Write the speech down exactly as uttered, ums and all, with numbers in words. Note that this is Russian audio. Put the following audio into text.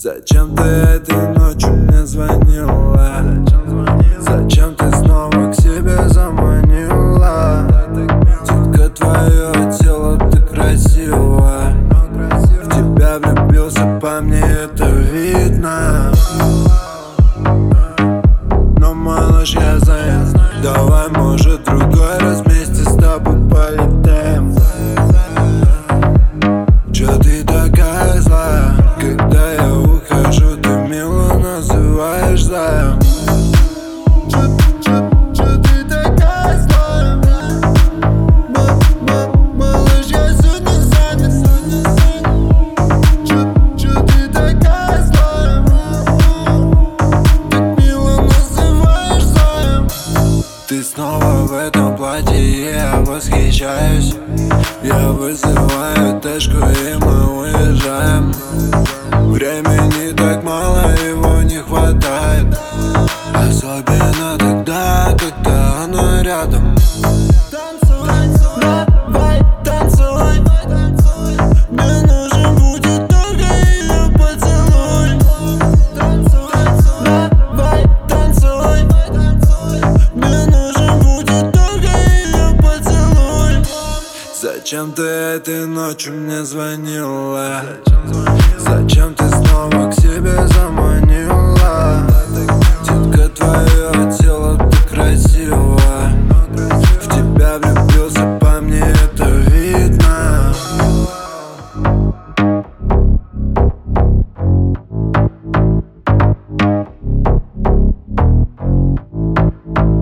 Зачем ты этой ночью мне звонила? Зачем ты снова к себе заманила? Детка, твое тело, ты красива. В тебя влюбился, по мне это видно. Но, малыш, я занят. Давай, может, другой раз вместе с тобой полетаем. Чё ты такая злая? Когда я ухожу, ты мило называешь зая. Чё, чё, чё ты такая злая? Малыш, я сегодня занят. Чё, чё ты такая злая? Так мило называешь зая. Ты снова в этом платье, и я восхищаюсь. Я вызываю тэшку, и мы уезжаем. Времени так мало, его не хватает. Особенно тогда, когда оно рядом. Танцуй, давай, танцуй. Мне нужен будет только ее поцелуй. Танцуй, давай, танцуй. Мне нужен будет только ее поцелуй. Зачем ты этой ночью мне звонила? Зачем ты снова к себе заманила? Детка, твое тело